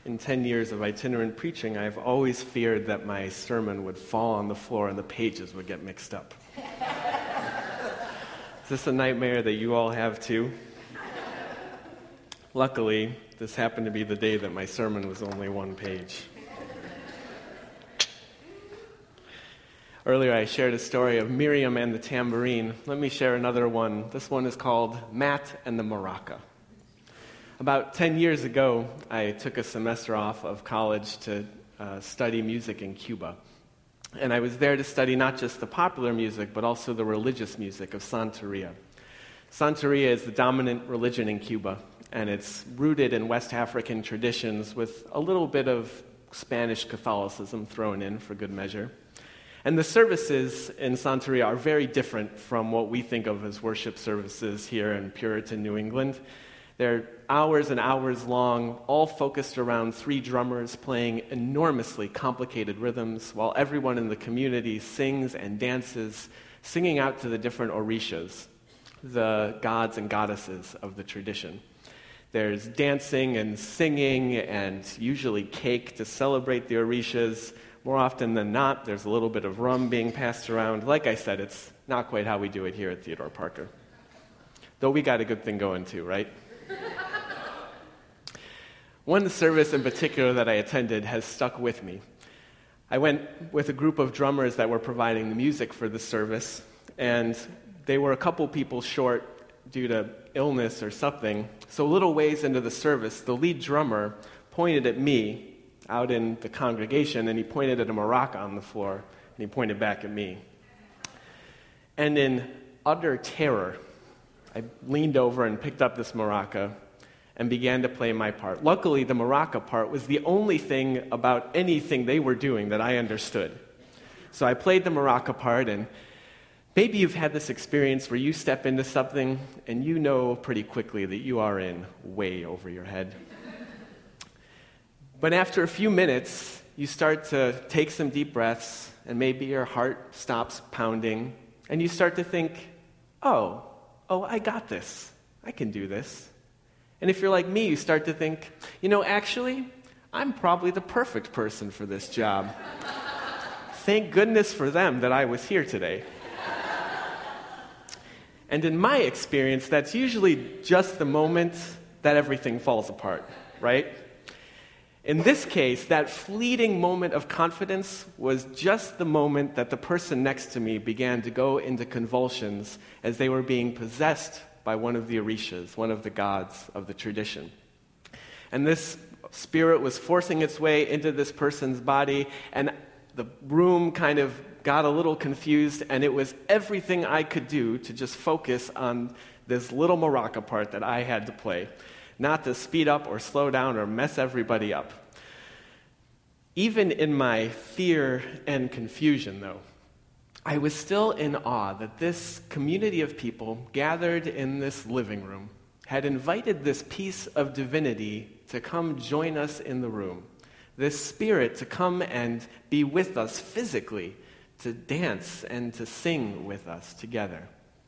In 10 years of itinerant preaching, I've always feared that my sermon would fall on the floor and the pages would get mixed up. Is this a nightmare that you all have too? Luckily, this happened to be the day that my sermon was only one page. Earlier I shared a story of Miriam and the tambourine. Let me share another one. This one is called Matt and the Maraca. About 10 years ago, I took a semester off of college to study music in Cuba. And I was there to study not just the popular music, but also the religious music of Santeria. Santeria is the dominant religion in Cuba, and it's rooted in West African traditions with a little bit of Spanish Catholicism thrown in for good measure. And the services in Santeria are very different from what we think of as worship services here in Puritan New England. They're hours and hours long, all focused around 3 drummers playing enormously complicated rhythms while everyone in the community sings and dances, singing out to the different orishas, the gods and goddesses of the tradition. There's dancing and singing and usually cake to celebrate the orishas. More often than not, there's a little bit of rum being passed around. Like I said, it's not quite how we do it here at Theodore Parker. Though we got a good thing going too, right? One service in particular that I attended has stuck with me. I went with a group of drummers that were providing the music for the service, and they were a couple people short due to illness or something. So a little ways into the service, the lead drummer pointed at me out in the congregation, and he pointed at a maraca on the floor, and he pointed back at me. And in utter terror, I leaned over and picked up this maraca and began to play my part. Luckily, the maraca part was the only thing about anything they were doing that I understood. So I played the maraca part, and maybe you've had this experience where you step into something and you know pretty quickly that you are in way over your head. But after a few minutes, you start to take some deep breaths, and maybe your heart stops pounding, and you start to think, oh, I got this. I can do this. And if you're like me, you start to think, actually, I'm probably the perfect person for this job. Thank goodness for them that I was here today. And in my experience, that's usually just the moment that everything falls apart, right? In this case, that fleeting moment of confidence was just the moment that the person next to me began to go into convulsions as they were being possessed by one of the orishas, one of the gods of the tradition. And this spirit was forcing its way into this person's body, and the room kind of got a little confused, and it was everything I could do to just focus on this little maraca part that I had to play, not to speed up or slow down or mess everybody up. Even in my fear and confusion, though, I was still in awe that this community of people gathered in this living room had invited this piece of divinity to come join us in the room, this spirit to come and be with us physically, to dance and to sing with us together.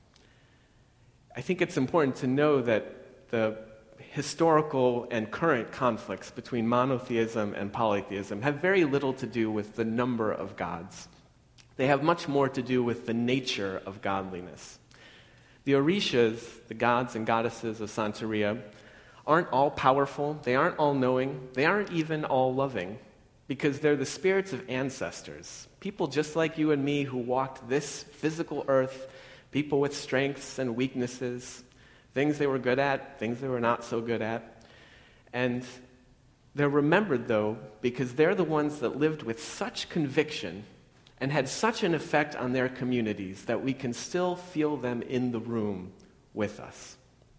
I think it's important to know that the historical and current conflicts between monotheism and polytheism have very little to do with the number of gods. They have much more to do with the nature of godliness. The orishas, the gods and goddesses of Santeria, aren't all powerful, they aren't all knowing, they aren't even all loving, because they're the spirits of ancestors, people just like you and me who walked this physical earth, people with strengths and weaknesses, things they were good at, things they were not so good at. And they're remembered, though, because they're the ones that lived with such conviction and had such an effect on their communities that we can still feel them in the room with us.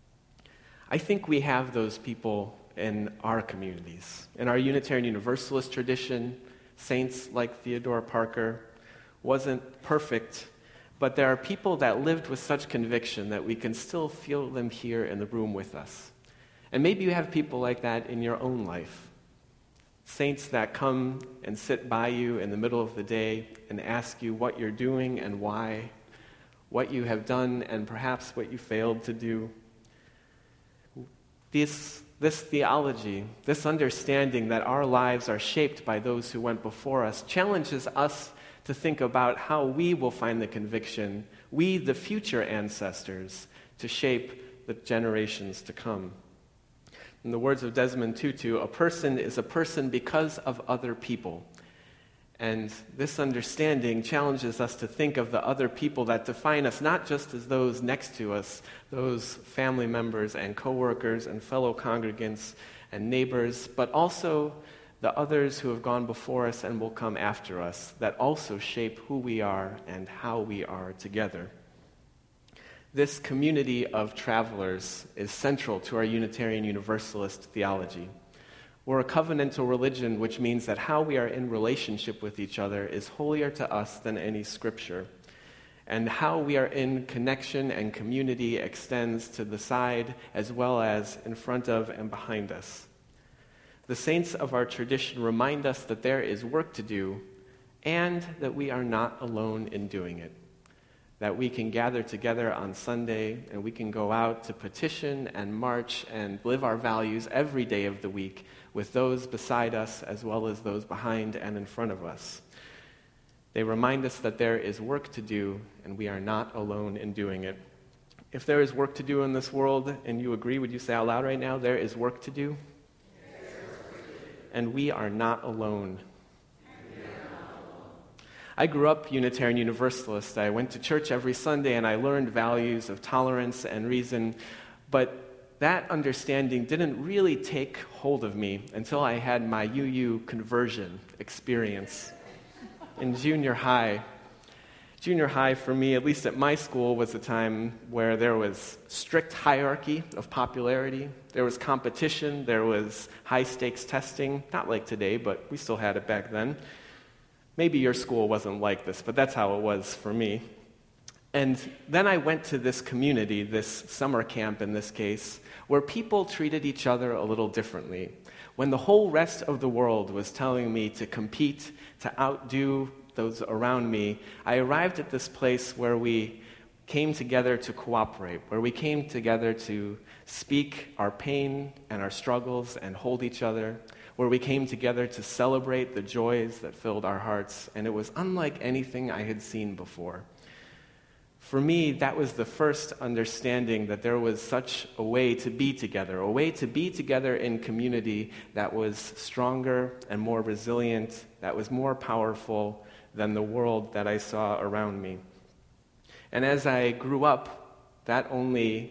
I think we have those people in our communities. In our Unitarian Universalist tradition, saints like Theodore Parker wasn't perfect, but there are people that lived with such conviction that we can still feel them here in the room with us. And maybe you have people like that in your own life. Saints that come and sit by you in the middle of the day and ask you what you're doing and why, what you have done and perhaps what you failed to do. This this theology, this understanding that our lives are shaped by those who went before us, challenges us to think about how we will find the conviction, we, the future ancestors, to shape the generations to come. In the words of Desmond Tutu, a person is a person because of other people. And this understanding challenges us to think of the other people that define us, not just as those next to us, those family members and coworkers and fellow congregants and neighbors, but also the others who have gone before us and will come after us, that also shape who we are and how we are together. This community of travelers is central to our Unitarian Universalist theology. We're a covenantal religion, which means that how we are in relationship with each other is holier to us than any scripture. And how we are in connection and community extends to the side as well as in front of and behind us. The saints of our tradition remind us that there is work to do and that we are not alone in doing it. That we can gather together on Sunday and we can go out to petition and march and live our values every day of the week with those beside us as well as those behind and in front of us. They remind us that there is work to do and we are not alone in doing it. If there is work to do in this world and you agree, would you say out loud right now, there is work to do? And we are not alone. I grew up Unitarian Universalist. I went to church every Sunday and I learned values of tolerance and reason, but that understanding didn't really take hold of me until I had my UU conversion experience in junior high. Junior high for me, at least at my school, was a time where there was strict hierarchy of popularity. There was competition. There was high-stakes testing. Not like today, but we still had it back then. Maybe your school wasn't like this, but that's how it was for me. And then I went to this community, this summer camp in this case, where people treated each other a little differently. When the whole rest of the world was telling me to compete, to outdo those around me, I arrived at this place where we came together to cooperate, where we came together to speak our pain and our struggles and hold each other, where we came together to celebrate the joys that filled our hearts, and it was unlike anything I had seen before. For me, that was the first understanding that there was such a way to be together in community that was stronger and more resilient, that was more powerful than the world that I saw around me. And as I grew up, that only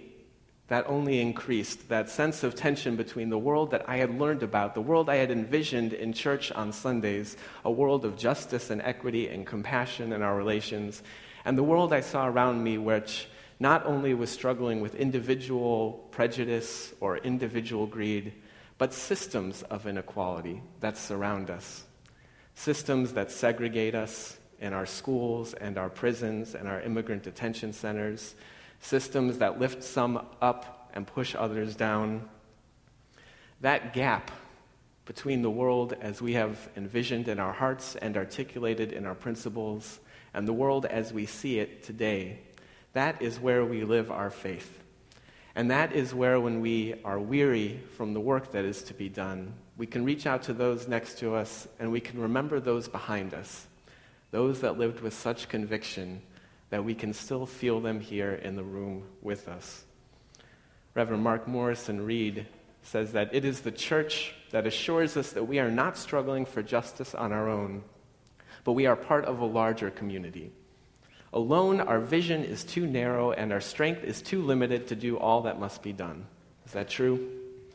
increased, that sense of tension between the world that I had learned about, the world I had envisioned in church on Sundays, a world of justice and equity and compassion in our relations, and the world I saw around me, which not only was struggling with individual prejudice or individual greed, but systems of inequality that surround us. Systems that segregate us in our schools and our prisons and our immigrant detention centers, systems that lift some up and push others down. That gap between the world as we have envisioned in our hearts and articulated in our principles and the world as we see it today, that is where we live our faith. And that is where, when we are weary from the work that is to be done, we can reach out to those next to us and we can remember those behind us, those that lived with such conviction that we can still feel them here in the room with us. Reverend Mark Morrison Reed says that it is the church that assures us that we are not struggling for justice on our own, but we are part of a larger community. Alone, our vision is too narrow and our strength is too limited to do all that must be done. Is that true?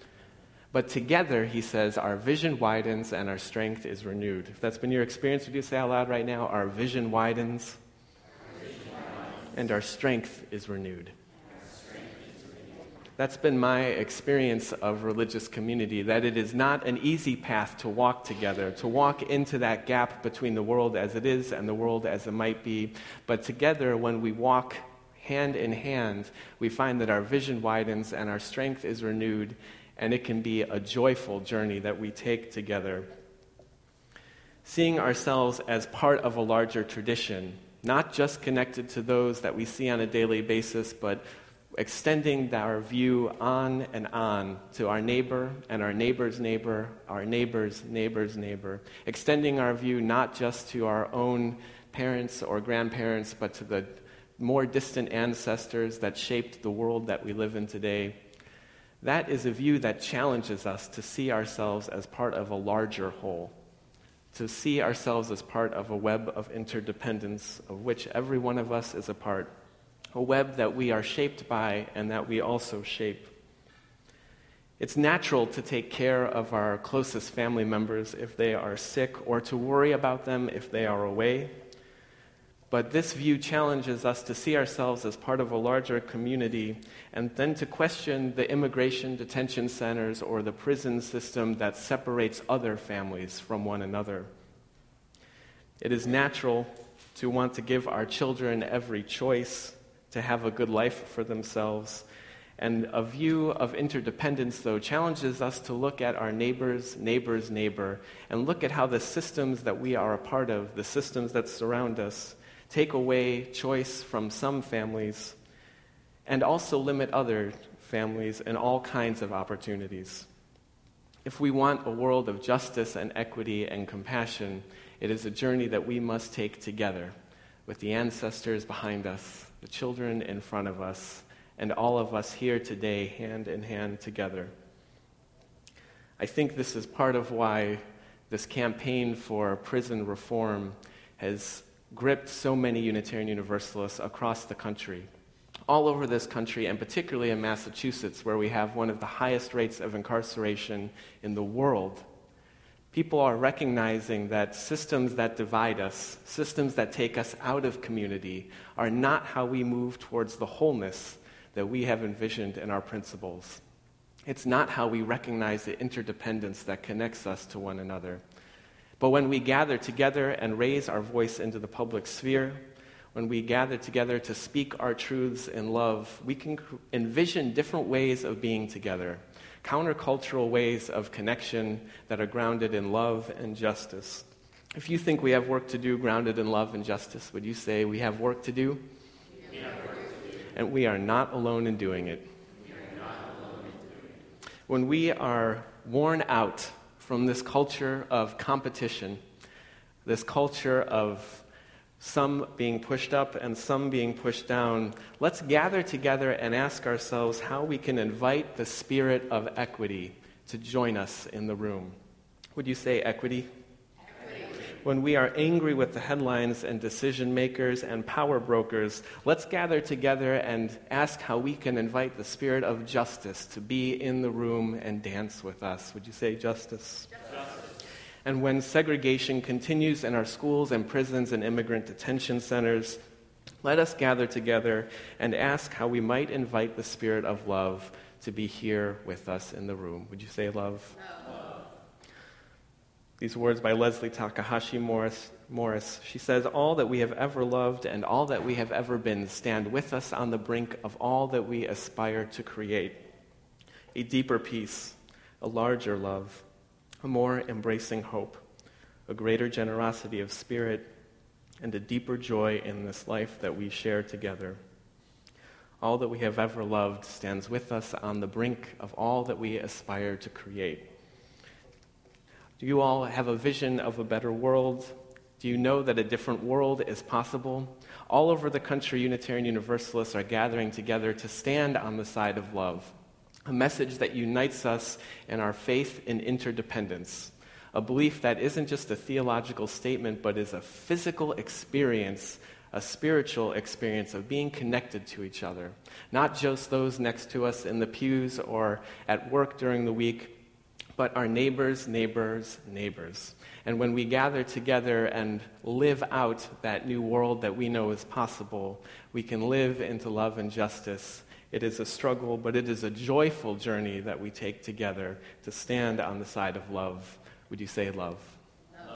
But together, he says, our vision widens and our strength is renewed. If that's been your experience, would you say out loud right now, our vision widens and our strength is renewed. That's been my experience of religious community, that it is not an easy path to walk together, to walk into that gap between the world as it is and the world as it might be. But together, when we walk hand in hand, we find that our vision widens and our strength is renewed, and it can be a joyful journey that we take together. Seeing ourselves as part of a larger tradition, not just connected to those that we see on a daily basis, but extending our view on and on to our neighbor and our neighbor's neighbor, our neighbor's neighbor's neighbor, extending our view not just to our own parents or grandparents, but to the more distant ancestors that shaped the world that we live in today. That is a view that challenges us to see ourselves as part of a larger whole, to see ourselves as part of a web of interdependence of which every one of us is a part, a web that we are shaped by and that we also shape. It's natural to take care of our closest family members if they are sick or to worry about them if they are away. But this view challenges us to see ourselves as part of a larger community and then to question the immigration detention centers or the prison system that separates other families from one another. It is natural to want to give our children every choice to have a good life for themselves. And a view of interdependence, though, challenges us to look at our neighbor's neighbor's neighbor and look at how the systems that we are a part of, the systems that surround us, take away choice from some families and also limit other families in all kinds of opportunities. If we want a world of justice and equity and compassion, it is a journey that we must take together with the ancestors behind us, the children in front of us, and all of us here today, hand in hand together. I think this is part of why this campaign for prison reform has gripped so many Unitarian Universalists across the country, all over this country, and particularly in Massachusetts, where we have one of the highest rates of incarceration in the world. People are recognizing that systems that divide us, systems that take us out of community, are not how we move towards the wholeness that we have envisioned in our principles. It's not how we recognize the interdependence that connects us to one another. But when we gather together and raise our voice into the public sphere, when we gather together to speak our truths in love, we can envision different ways of being together, countercultural ways of connection that are grounded in love and justice. If you think we have work to do grounded in love and justice, would you say we have work to do? We have work to do. And we are not alone in doing it. We are not alone in doing it. When we are worn out from this culture of competition, this culture of some being pushed up and some being pushed down, let's gather together and ask ourselves how we can invite the spirit of equity to join us in the room. Would you say equity? When we are angry with the headlines and decision makers and power brokers, let's gather together and ask how we can invite the spirit of justice to be in the room and dance with us. Would you say justice? Justice. And when segregation continues in our schools and prisons and immigrant detention centers, let us gather together and ask how we might invite the spirit of love to be here with us in the room. Would you say love? No. These words by Leslie Takahashi Morris. She says, "All that we have ever loved and all that we have ever been stand with us on the brink of all that we aspire to create. A deeper peace, a larger love, a more embracing hope, a greater generosity of spirit, and a deeper joy in this life that we share together. All that we have ever loved stands with us on the brink of all that we aspire to create." Do you all have a vision of a better world? Do you know that a different world is possible? All over the country, Unitarian Universalists are gathering together to stand on the side of love, a message that unites us in our faith in interdependence, a belief that isn't just a theological statement, but is a physical experience, a spiritual experience of being connected to each other, not just those next to us in the pews or at work during the week, but our neighbors, neighbors, neighbors. And when we gather together and live out that new world that we know is possible, we can live into love and justice. It is a struggle, but it is a joyful journey that we take together to stand on the side of love. Would you say love?